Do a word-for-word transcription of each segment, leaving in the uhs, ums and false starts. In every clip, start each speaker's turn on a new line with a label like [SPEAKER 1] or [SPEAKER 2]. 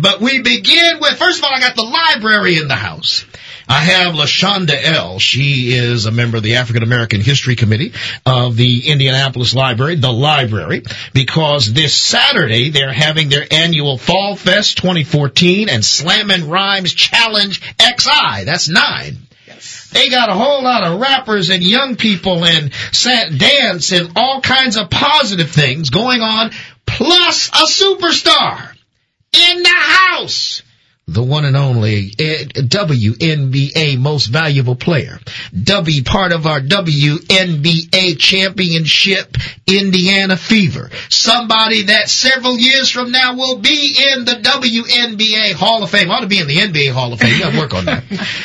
[SPEAKER 1] But we begin with, first of all, I got the library in the house. I have LaShonda L. She is a member of the African American History Committee of the Indianapolis Library, the library, because this Saturday they're having their annual Fall Fest twenty fourteen and Slammin' Rhymes Challenge X I. That's nine. They got a whole lot of rappers and young people and dance and all kinds of positive things going on, plus a superstar in the house. The one and only W N B A Most Valuable Player. W, part of our W N B A Championship Indiana Fever. Somebody that several years from now will be in the W N B A Hall of Fame. Ought to be in the N B A Hall of Fame. You got to work on that.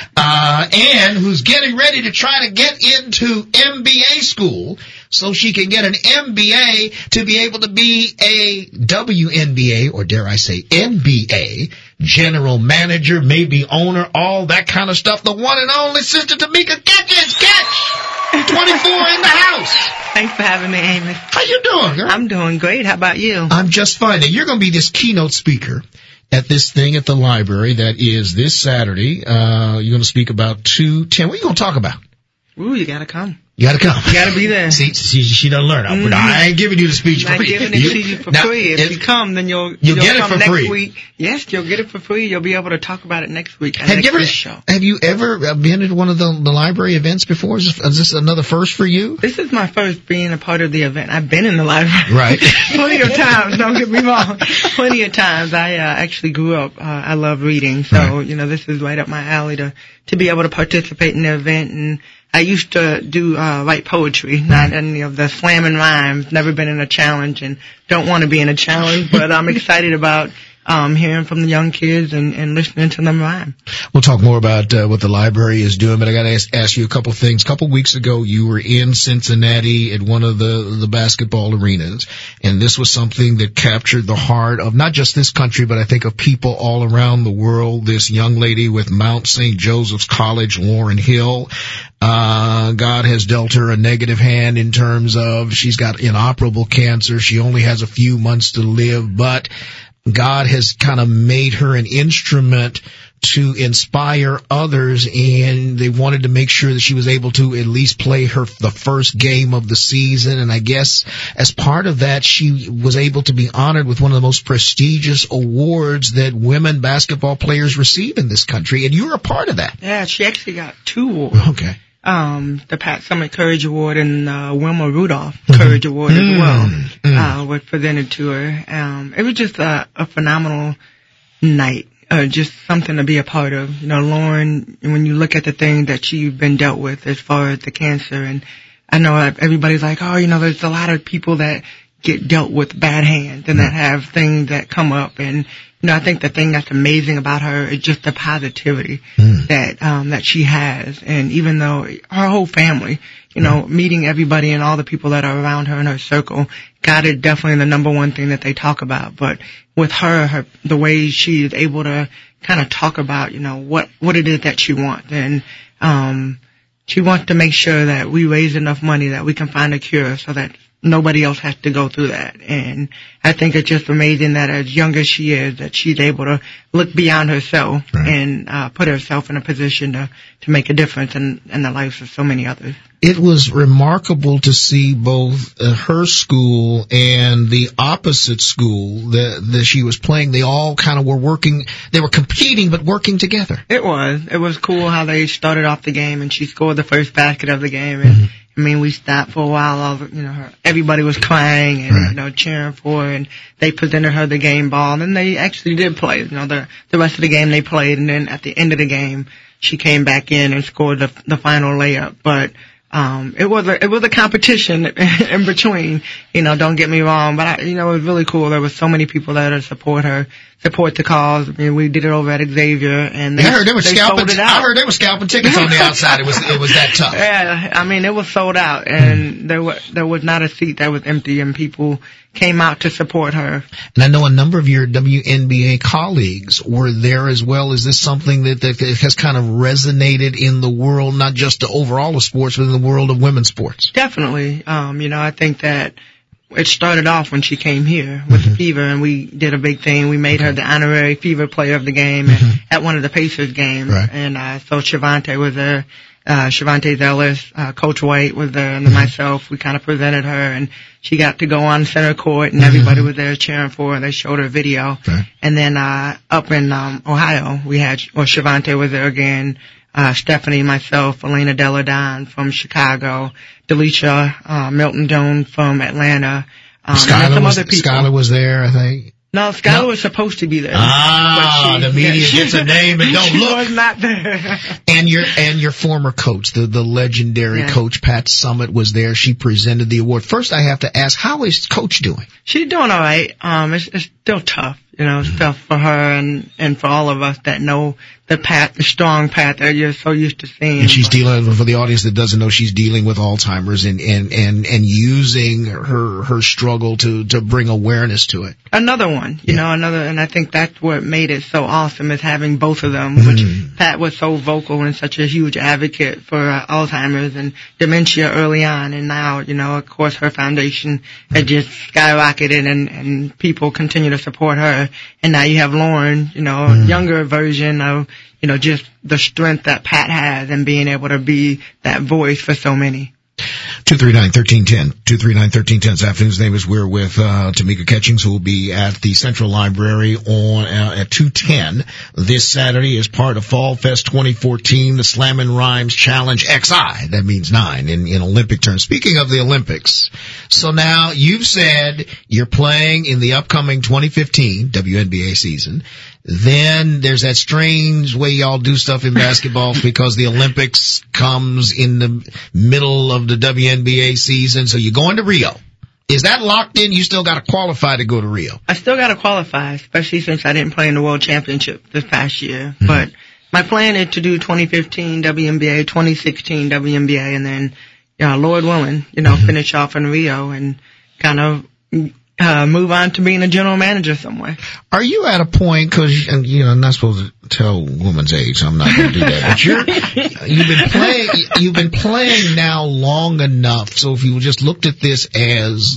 [SPEAKER 1] Uh, and who's getting ready to try to get into M B A school so she can get an M B A to be able to be a W N B A, or dare I say N B A, general manager, maybe owner, all that kind of stuff. The one and only Sister Tamika Catchings. Catch! twenty-four in the house.
[SPEAKER 2] Thanks for having me, Amos.
[SPEAKER 1] How you doing, girl?
[SPEAKER 2] I'm doing great. How about you?
[SPEAKER 1] I'm just fine. Now, you're going to be this keynote speaker at this thing at the library that is this Saturday. Uh, you're going to speak about two ten. What are you going to talk about?
[SPEAKER 2] Ooh, you got to come.
[SPEAKER 1] You gotta come.
[SPEAKER 2] You gotta be there.
[SPEAKER 1] See, she, she doesn't learn. Mm-hmm. I ain't giving you the speech
[SPEAKER 2] I'm
[SPEAKER 1] for free.
[SPEAKER 2] I'm giving it to you for now, free. If you come, then you'll,
[SPEAKER 1] you'll,
[SPEAKER 2] you'll
[SPEAKER 1] get
[SPEAKER 2] come
[SPEAKER 1] it for
[SPEAKER 2] next
[SPEAKER 1] free.
[SPEAKER 2] Week. Yes, you'll get it for free. You'll be able to talk about it next week.
[SPEAKER 1] Have
[SPEAKER 2] next
[SPEAKER 1] you ever,
[SPEAKER 2] show.
[SPEAKER 1] Have you ever been at one of the, the library events before? Is this, is this another first for you?
[SPEAKER 2] This is my first being a part of the event. I've been in the library.
[SPEAKER 1] Right.
[SPEAKER 2] Plenty of times. Don't get me wrong. Plenty of times. I uh, actually grew up. Uh, I love reading. So, right. you know, this is right up my alley to, to be able to participate in the event. And I used to do uh write poetry, not any of the slammin' rhymes. Never been in a challenge and don't want to be in a challenge, but I'm excited about um hearing from the young kids and, and listening to them rhyme.
[SPEAKER 1] We'll talk more about uh, what the library is doing, but I got to ask, ask you a couple things. A couple weeks ago, you were in Cincinnati at one of the the basketball arenas, and this was something that captured the heart of not just this country, but I think of people all around the world. This young lady with Mount Saint Joseph's College, Lauryn Hill. Uh, God has dealt her a negative hand in terms of she's got inoperable cancer. She only has a few months to live, but God has kind of made her an instrument to inspire others, and they wanted to make sure that she was able to at least play her the first game of the season. And I guess as part of that, she was able to be honored with one of the most prestigious awards that women basketball players receive in this country, and you're a part of that.
[SPEAKER 2] Yeah, she actually got two awards.
[SPEAKER 1] Okay.
[SPEAKER 2] Um, the Pat Summitt Courage Award and uh, Wilma Rudolph Courage Award as well
[SPEAKER 1] mm-hmm.
[SPEAKER 2] uh, was presented to her. Um, it was just a, a phenomenal night, uh, just something to be a part of. You know, Lauryn, when you look at the thing that she's been dealt with as far as the cancer, and I know everybody's like, oh, you know, there's a lot of people that get dealt with bad hands and that have things that come up, and you know, I think the thing that's amazing about her is just the positivity mm. that um that she has. And even though her whole family, you know, meeting everybody and all the people that are around her in her circle, God is definitely the number one thing that they talk about. But with her, her the way she is able to kind of talk about, you know, what what it is that she wants, and um she wants to make sure that we raise enough money that we can find a cure so that nobody else has to go through that. And I think it's just amazing that as young as she is, that she's able to look beyond herself right. and uh, put herself in a position to, to make a difference in, in the lives of so many others.
[SPEAKER 1] It was remarkable to see both uh, her school and the opposite school that, that she was playing. They all kind of were working, they were competing but working together.
[SPEAKER 2] It was. It was cool how they started off the game and she scored the first basket of the game. And mm-hmm. I mean, we stopped for a while. All you know, her, everybody was crying and right. you know cheering for her, and they presented her the game ball, and they actually did play. You know, the the rest of the game they played, and then at the end of the game, she came back in and scored the the final layup. But um, it was a it was a competition in between. You know, don't get me wrong, but I, you know, it was really cool. There was so many people there to support her, support the cause. I mean, we did it over at Xavier, and they,
[SPEAKER 1] yeah, I heard they were
[SPEAKER 2] they
[SPEAKER 1] scalping.
[SPEAKER 2] sold it out.
[SPEAKER 1] I heard they were scalping tickets on the outside. It was it was that tough.
[SPEAKER 2] Yeah, I mean, it was sold out, and mm. there was there was not a seat that was empty, and people came out to support her.
[SPEAKER 1] And I know a number of your W N B A colleagues were there as well. Is this something that, that has kind of resonated in the world, not just the overall of sports, but in the world of women's sports?
[SPEAKER 2] Definitely. Um, you know, I think that it started off when she came here with mm-hmm. the fever, and we did a big thing. We made okay. her the honorary fever player of the game mm-hmm. at one of the Pacers games. Right. And uh, so Shavante was there. Uh, Shavante Zellis, uh, Coach White was there, and then mm-hmm. myself. We kind of presented her, and she got to go on center court, and mm-hmm. everybody was there cheering for her. They showed her video. Okay. And then uh, up in um, Ohio, we had, well, Shavante was there again. Uh, Stephanie, myself, Elena Deladon from Chicago, Delisha, uh, Milton Jones from Atlanta, um,
[SPEAKER 1] Skylar
[SPEAKER 2] and some
[SPEAKER 1] was,
[SPEAKER 2] other people.
[SPEAKER 1] Skylar was there, I think.
[SPEAKER 2] No, Skylar no. was supposed to be there.
[SPEAKER 1] Ah, she, the media yeah, gets a name and don't
[SPEAKER 2] she
[SPEAKER 1] look.
[SPEAKER 2] She was not there.
[SPEAKER 1] And your, and your former coach, the, the legendary yeah. coach, Pat Summitt, was there. She presented the award. First, I have to ask, how is Coach doing?
[SPEAKER 2] She's doing all right. Um, it's, it's still tough. You know, it's tough for her and, and for all of us that know the Pat, the strong Pat that you're so used to seeing.
[SPEAKER 1] And she's dealing, for the audience that doesn't know, she's dealing with Alzheimer's and, and, and, and using her, her struggle to, to bring awareness to it.
[SPEAKER 2] Another one, you yeah. know, another, and I think that's what made it so awesome is having both of them, which mm. Pat was so vocal and such a huge advocate for uh, Alzheimer's and dementia early on. And now, you know, of course, her foundation mm. had just skyrocketed and, and people continue to support her. And now you have Lauren, you know, mm. younger version of, you know, just the strength that Pat has and being able to be that voice for so many.
[SPEAKER 1] two three nine, one three one zero. two three nine, one three one zero. This afternoon's name is we're with uh Tamika Catchings, who will be at the Central Library on uh, at two ten this Saturday as part of Fall Fest twenty fourteen, the Slammin' Rhymes Challenge X I. That means nine in, in Olympic terms. Speaking of the Olympics, so now you've said you're playing in the upcoming twenty fifteen W N B A season. Then there's that strange way y'all do stuff in basketball because the Olympics comes in the middle of the W N B A season. So you're going to Rio. Is that locked in? You still got to qualify to go to Rio?
[SPEAKER 2] I still got to qualify, especially since I didn't play in the World Championship this past year. Mm-hmm. But my plan is to do twenty fifteen W N B A, twenty sixteen W N B A, and then, you know, Lord willing, you know, mm-hmm. finish off in Rio and kind of Uh, move on to being a general manager somewhere.
[SPEAKER 1] Are you at a point, cause, and you know, I'm not supposed to tell woman's age, so I'm not going to do that, but you're, you've been playing, you've been playing now long enough, so if you just looked at this as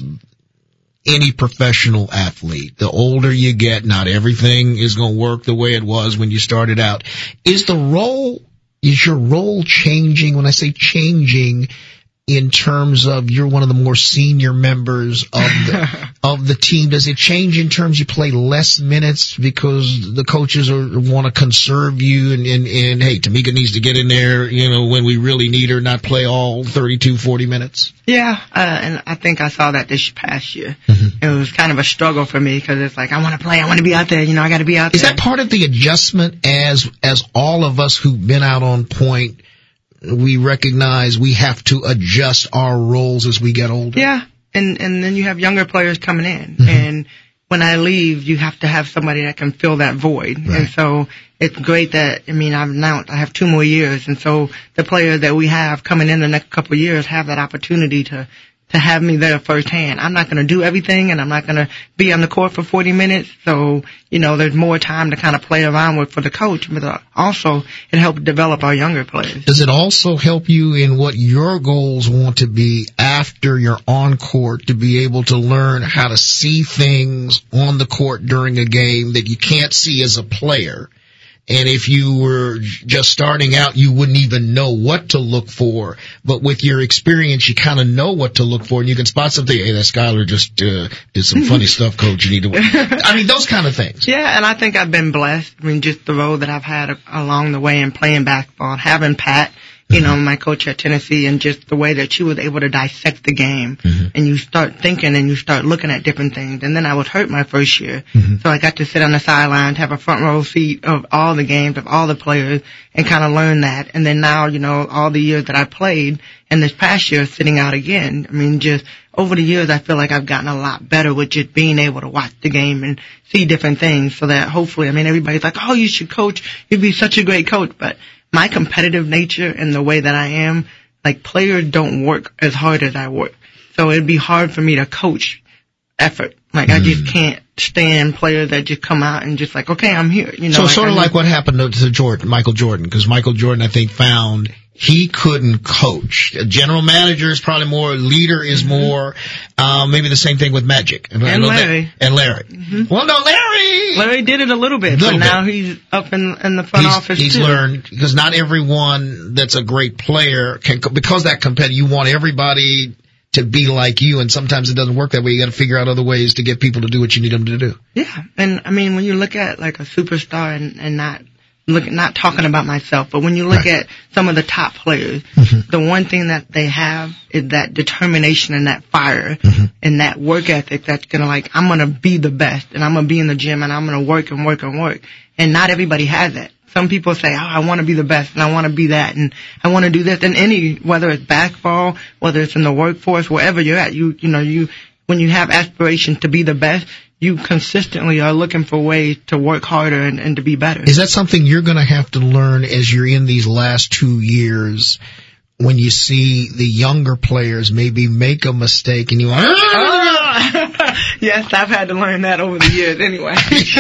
[SPEAKER 1] any professional athlete, the older you get, not everything is going to work the way it was when you started out. Is the role, is your role changing? When I say changing, in terms of you're one of the more senior members of the of the team, does it change in terms you play less minutes because the coaches are want to conserve you and, and and hey, Tamika needs to get in there, you know, when we really need her, not play all thirty-two, forty minutes?
[SPEAKER 2] Yeah, uh, and I think I saw that this past year. Mm-hmm. It was kind of a struggle for me because it's like I want to play, I want to be out there, you know, I got to be out there.
[SPEAKER 1] Is that part of the adjustment as as all of us who've been out on point? We recognize we have to adjust our roles as we get older.
[SPEAKER 2] Yeah, and and then you have younger players coming in, mm-hmm. and when I leave, you have to have somebody that can fill that void. Right. And so it's great that I mean I've now I have two more years, and so the players that we have coming in the next couple of years have that opportunity to. to have me there firsthand. I'm not going to do everything, and I'm not going to be on the court for forty minutes. So, you know, there's more time to kind of play around with for the coach, but also it helps develop our younger players.
[SPEAKER 1] Does it also help you in what your goals want to be after you're on court to be able to learn how to see things on the court during a game that you can't see as a player? And if you were just starting out, you wouldn't even know what to look for. But with your experience, you kind of know what to look for, and you can spot something. Hey, that Skylar just uh, did some funny stuff, Coach. You need to. I mean, those kind of things.
[SPEAKER 2] Yeah, and I think I've been blessed. I mean, just the road that I've had along the way in playing basketball, having Pat. You know, my coach at Tennessee, and just the way that she was able to dissect the game. Mm-hmm. And you start thinking and you start looking at different things. And then I was hurt my first year. Mm-hmm. So I got to sit on the sideline, have a front row seat of all the games, of all the players, and kind of learn that. And then now, you know, all the years that I played, and this past year sitting out again, I mean, just over the years, I feel like I've gotten a lot better with just being able to watch the game and see different things so that hopefully, I mean, everybody's like, oh, you should coach. You'd be such a great coach. But my competitive nature and the way that I am, like players don't work as hard as I work. So it'd be hard for me to coach effort. Like mm. I just can't stand players that just come out and just like, okay, I'm here. You know,
[SPEAKER 1] so
[SPEAKER 2] like,
[SPEAKER 1] sort of
[SPEAKER 2] I
[SPEAKER 1] like what happened to Jordan, Michael Jordan, because Michael Jordan, I think, found he couldn't coach. A general manager is probably more, leader is mm-hmm. more, uh, maybe the same thing with Magic.
[SPEAKER 2] And Larry.
[SPEAKER 1] That, and Larry. Mm-hmm. Well, no, Larry!
[SPEAKER 2] Larry did it a little bit, little but now bit. he's up in, in the front
[SPEAKER 1] he's,
[SPEAKER 2] office
[SPEAKER 1] he's
[SPEAKER 2] too.
[SPEAKER 1] He's learned, because not everyone that's a great player can, because that competitor, you want everybody to be like you, and sometimes it doesn't work that way. You got to figure out other ways to get people to do what you need them to do.
[SPEAKER 2] Yeah, and I mean, when you look at like a superstar and, and not look not talking about myself, but when you look right. at some of the top players, mm-hmm. the one thing that they have is that determination and that fire mm-hmm. and that work ethic that's gonna like, I'm gonna be the best, and I'm gonna be in the gym, and I'm gonna work and work and work. And not everybody has that. Some people say, oh, I want to be the best, and I want to be that, and I want to do this. And any, whether it's basketball, whether it's in the workforce, wherever you're at, you, you know, you, when you have aspirations to be the best, you consistently are looking for ways to work harder and, and to be better.
[SPEAKER 1] Is that something you're going to have to learn as you're in these last two years when you see the younger players maybe make a mistake and you want,
[SPEAKER 2] oh, yes, I've had to learn that over the years anyway.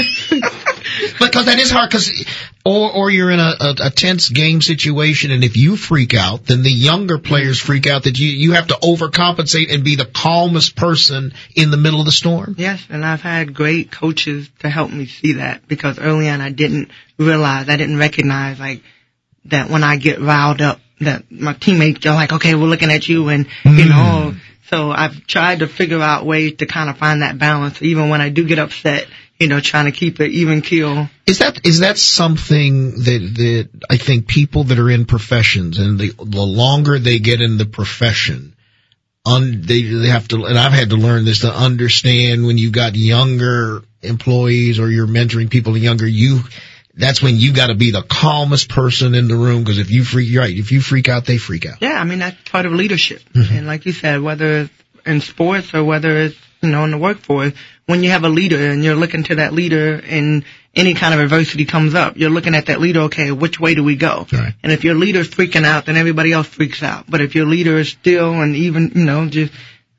[SPEAKER 1] Because that is hard, because or or you're in a, a, a tense game situation, and if you freak out, then the younger players freak out that you you have to overcompensate and be the calmest person in the middle of the storm.
[SPEAKER 2] Yes, and I've had great coaches to help me see that, because early on I didn't realize, I didn't recognize like that when I get riled up, that my teammates are like, okay, we're looking at you, and mm. you know, so I've tried to figure out ways to kind of find that balance, even when I do get upset. You know, trying to keep it even keel.
[SPEAKER 1] Is that is that something that that I think people that are in professions, and the the longer they get in the profession, un, they they have to, and I've had to learn this, to understand when you got younger employees or you're mentoring people younger, you that's when you got to be the calmest person in the room, because if you freak, you're right, if you freak out, they freak out.
[SPEAKER 2] Yeah, I mean that's part of leadership, mm-hmm. and like you said, whether it's in sports or whether it's, you know, in the workforce, when you have a leader and you're looking to that leader and any kind of adversity comes up, you're looking at that leader, okay, which way do we go?
[SPEAKER 1] Right.
[SPEAKER 2] And if your leader's freaking out, then everybody else freaks out. But if your leader is still and even, you know, just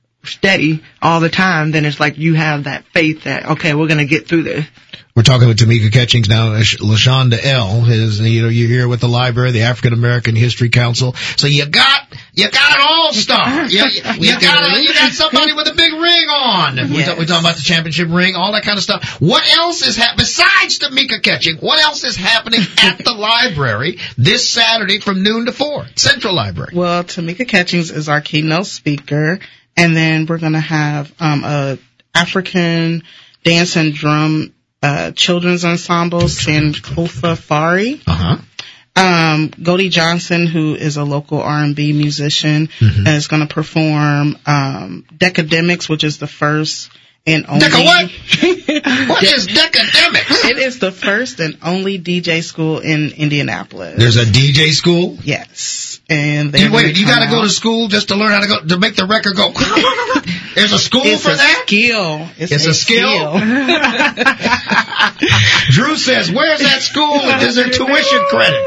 [SPEAKER 2] steady all the time, then it's like you have that faith that, okay, we're going to get through this.
[SPEAKER 1] We're talking with Tamika Catchings now. LaShonda L. is, you know, you're here with the library, the African American History Council. So you got, you got an all-star. You, you, you got, you got somebody with a big ring on. Yes. We talk, we talking about the championship ring, all that kind of stuff. What else is happening besides Tamika Catching? What else is happening at the library this Saturday from noon to four? Central Library.
[SPEAKER 3] Well, Tamika Catchings is our keynote speaker, and then we're going to have um a African dance and drum Uh, children's ensemble, Sankofa Fari.
[SPEAKER 1] Uh-huh.
[SPEAKER 3] Um, Goldie Johnson, who is a local R and B musician, mm-hmm. is going to perform, um, Decademics, which is the first and only.
[SPEAKER 1] Deca what? What is Decademics?
[SPEAKER 3] It is the first and only D J school in Indianapolis.
[SPEAKER 1] There's a D J school?
[SPEAKER 3] Yes. And
[SPEAKER 1] you wait, you gotta go to school just to learn how to go, to make the record go. There's a school
[SPEAKER 3] it's
[SPEAKER 1] for
[SPEAKER 3] a
[SPEAKER 1] that?
[SPEAKER 3] Skill. It's,
[SPEAKER 1] it's a, a skill. skill. Drew says, where's that school? Is there tuition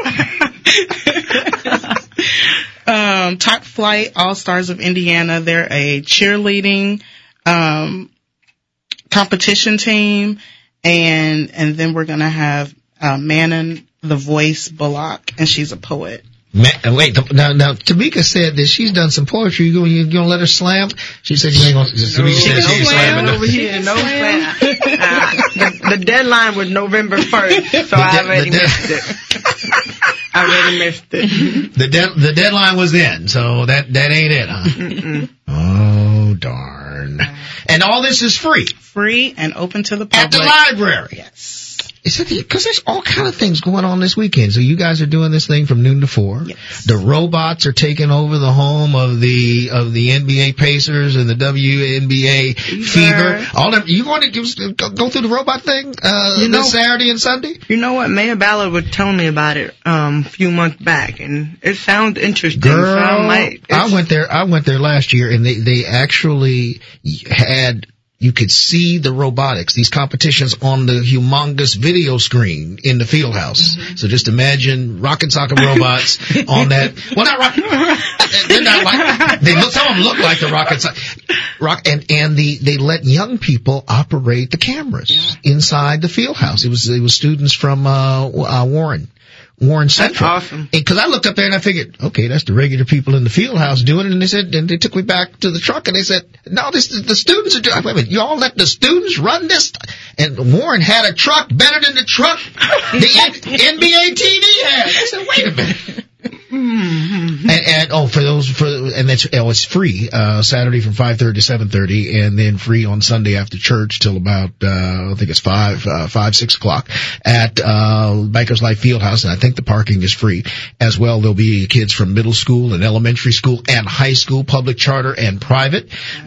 [SPEAKER 1] credit?
[SPEAKER 3] um, Top Flight All-Stars of Indiana. They're a cheerleading, um, competition team. And, and then we're gonna have, uh, Manon, the voice, Bullock, and she's a poet.
[SPEAKER 1] Man, wait, now, now, Tamika said that she's done some poetry. You gonna, you gonna let her slam? She said you ain't gonna, Tamika
[SPEAKER 2] no,
[SPEAKER 1] said she ain't slamming
[SPEAKER 2] over here, no slam. Uh, the, the deadline was November first, so I already de- missed it. I already missed it.
[SPEAKER 1] The de- the deadline was then, so that, that ain't it, huh?
[SPEAKER 2] Mm-mm.
[SPEAKER 1] Oh, darn. And all this is free.
[SPEAKER 3] Free and open to the public.
[SPEAKER 1] At the library.
[SPEAKER 3] Yes.
[SPEAKER 1] Is it because there's all kind of things going on this weekend? So you guys are doing this thing from noon to four.
[SPEAKER 3] Yes.
[SPEAKER 1] The robots are taking over the home of the of the N B A Pacers and the W N B A Fever. Fever. All them, you going to do, go, go through the robot thing uh, you know, this Saturday and Sunday?
[SPEAKER 2] You know what? Mayor Ballard was telling me about it um, a few months back, and it sounds interesting.
[SPEAKER 1] Girl,
[SPEAKER 2] so I, might,
[SPEAKER 1] I went there. I went there last year, and they they actually had. You could see the robotics, these competitions on the humongous video screen in the field house. Mm-hmm. So just imagine rocket socket robots on that. Well, not rocket. They're not like, they look, some of them look like the rocket socket. Rock, and, and the, they let young people operate the cameras yeah. inside the field house. It was, it was students from, uh, uh Warren. Warren Central.
[SPEAKER 2] That's awesome.
[SPEAKER 1] Because I looked up there and I figured, okay, that's the regular people in the field house doing it. And they said, and they took me back to the truck and they said, no, this is the students are doing it. Wait a minute, you all let the students run this? And Warren had a truck better than the truck the N B A T V had. I said, wait a minute. Mm-hmm. And, and oh, for those for and that's oh, it's free uh Saturday from five thirty to seven thirty, and then free on Sunday after church till about uh I think it's five uh, five six o'clock at uh Bankers Life Fieldhouse, and I think the parking is free as well. There'll be kids from middle school and elementary school and high school, public, charter, and private,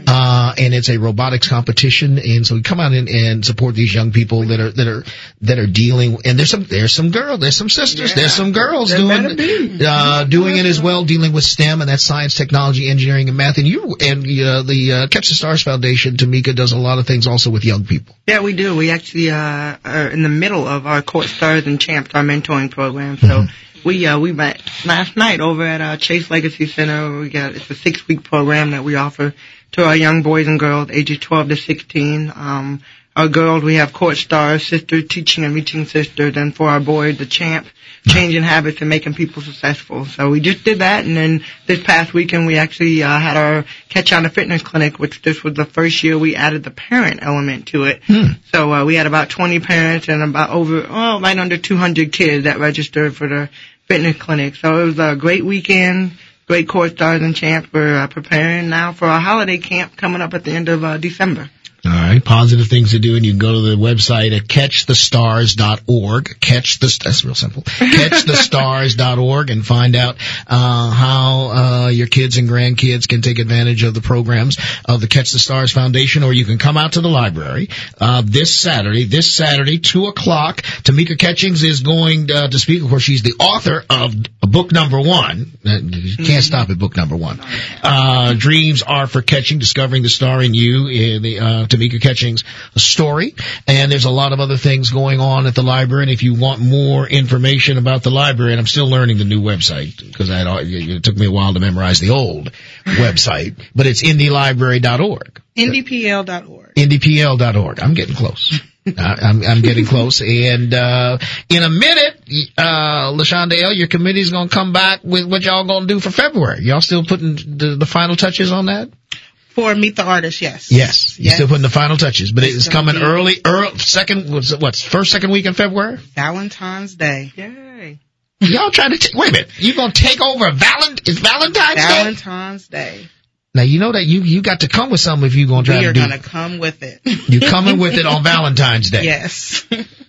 [SPEAKER 1] uh and it's a robotics competition, and so we come out and, and support these young people that are that are that are dealing. And there's some there's some girls, there's some sisters, yeah. there's some girls
[SPEAKER 2] there
[SPEAKER 1] doing. Uh, doing it as well, dealing with STEM, and that's science, technology, engineering, and math. And you and uh, the uh, Catch the Stars Foundation, Tamika, does a lot of things also with young people.
[SPEAKER 2] Yeah, we do. We actually uh, are in the middle of our Court Stars and Champs, our mentoring program. So mm-hmm. we uh, we met last night over at our Chase Legacy Center. We got it's a six week program that we offer to our young boys and girls ages twelve to sixteen. Um, our girls, we have Court Stars, Sister Teaching and Reaching Sisters, and for our boys, the Champs, Changing Habits and Making People Successful. So we just did that, and then this past weekend we actually uh, had our Catch on the Fitness Clinic, which this was the first year we added the parent element to it. Hmm. So uh, we had about twenty parents and about over, oh, right under two hundred kids that registered for the fitness clinic. So it was a great weekend. Great Court Stars and Champs. We're uh, preparing now for our holiday camp coming up at the end of uh, December.
[SPEAKER 1] All right, positive things to do, and you can go to the website at catch the stars dot org. Catch the that's real simple. catch the stars dot org and find out uh how uh your kids and grandkids can take advantage of the programs of the Catch the Stars Foundation, or you can come out to the library uh this Saturday. This Saturday, two o'clock. Tamika Catchings is going uh, to speak. Of course, she's the author of book number one. Uh, you can't stop at book number one. Uh Dreams Are for Catching: Discovering the Star in You. In the uh Tamika Catchings' story, and there's a lot of other things going on at the library. And if you want more information about the library, and I'm still learning the new website because it took me a while to memorize the old website, but it's indie library dot org.
[SPEAKER 3] indie p l dot org.
[SPEAKER 1] indie p l dot org. I'm getting close. I'm, I'm getting close. And uh in a minute, uh LaShonda L., your committee's going to come back with what y'all going to do for February. Y'all still putting the, the final touches on that?
[SPEAKER 3] For Meet the Artist, yes.
[SPEAKER 1] Yes, you're
[SPEAKER 3] yes.
[SPEAKER 1] still putting the final touches, but it's, it's coming
[SPEAKER 3] be
[SPEAKER 1] early, early, second, what's it, what's first, second week in February?
[SPEAKER 3] Valentine's Day.
[SPEAKER 2] Yay.
[SPEAKER 1] Y'all trying to, t- wait a minute, you gonna take over Valent, it's Valentine's Day?
[SPEAKER 3] Valentine's Day.
[SPEAKER 1] Now, you know that you, you got to come with something if you're gonna try
[SPEAKER 3] we
[SPEAKER 1] to do
[SPEAKER 3] We are gonna come with it.
[SPEAKER 1] You're coming with it on Valentine's Day.
[SPEAKER 3] Yes.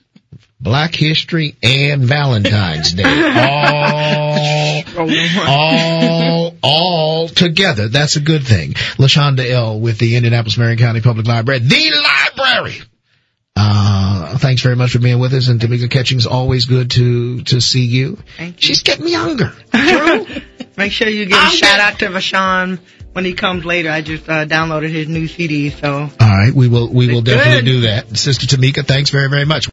[SPEAKER 1] Black History and Valentine's Day. All, all, all together. That's a good thing. LaShonda L. with the Indianapolis Marion County Public Library. The library! Uh, thanks very much for being with us. And Tamika Catchings, always good to, to see you.
[SPEAKER 2] Thank you.
[SPEAKER 1] She's getting younger.
[SPEAKER 2] True. Make sure you give
[SPEAKER 1] I'm
[SPEAKER 2] a shout out to Vashawn when he comes later. I just uh, downloaded his new C D, so.
[SPEAKER 1] All right. We will, we will
[SPEAKER 2] It's
[SPEAKER 1] definitely
[SPEAKER 2] good.
[SPEAKER 1] do that. Sister Tamika, thanks very, very much.